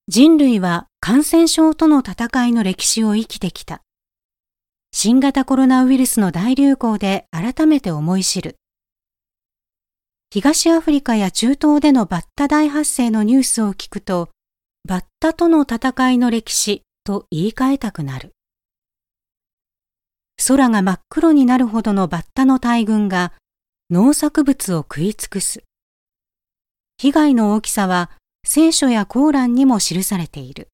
人類は感染症との戦いの歴史を生きてきた。新型コロナウイルスの大流行で改めて思い知る。東アフリカや中東でのバッタ大発生のニュースを聞くと、バッタとの戦いの歴史と言い換えたくなる。空が真っ黒になるほどのバッタの大群が農作物を食い尽くす。被害の大きさは聖書やコーランにも記されている。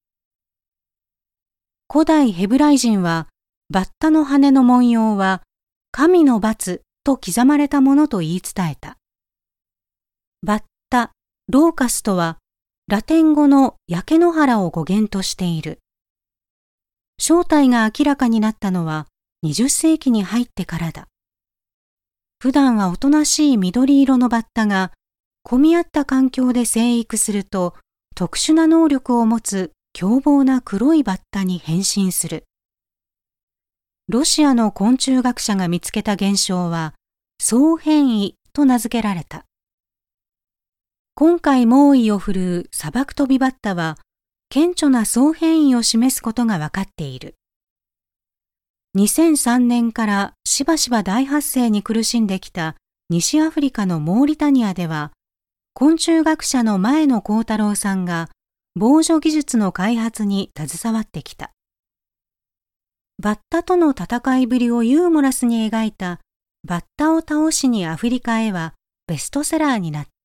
古代ヘブライ人はバッタの羽の文様は神の罰と刻まれたものと言い伝えた。バッタ、ローカスとはラテン語の焼け野原を語源としている。正体が明らかになったのは20世紀に入ってからだ。普段はおとなしい緑色のバッタが混み合った環境で生育すると特殊な能力を持つ凶暴な黒いバッタに変身する。ロシアの昆虫学者が見つけた現象は総変異と名付けられた。今回猛威を振るう砂漠飛びバッタは顕著な総変異を示すことが分かっている。2003年からしばしば大発生に苦しんできた西アフリカのモーリタニアでは昆虫学者の前野幸太郎さんが防除技術の開発に携わってきた。バッタとの戦いぶりをユーモラスに描いたバッタを倒しにアフリカへはベストセラーになった。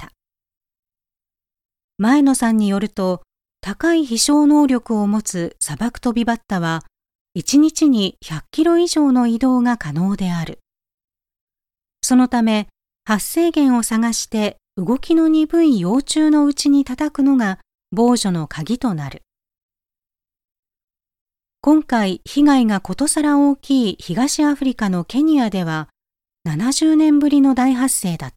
前野さんによると、高い飛翔能力を持つ砂漠飛びバッタは1日に100キロ以上の移動が可能である。そのため発生源を探して動きの鈍い幼虫のうちに叩くのが防除の鍵となる。今回被害がことさら大きい東アフリカのケニアでは70年ぶりの大発生だった。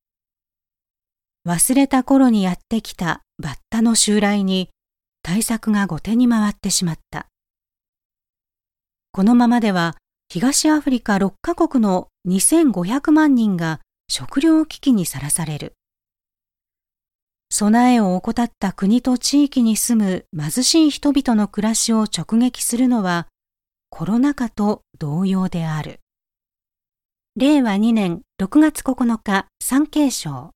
忘れた頃にやってきたバッタの襲来に対策が後手に回ってしまった。このままでは東アフリカ6カ国の2500万人が食糧危機にさらされる。備えを怠った国と地域に住む貧しい人々の暮らしを直撃するのはコロナ禍と同様である。令和2年6月9日、産経省。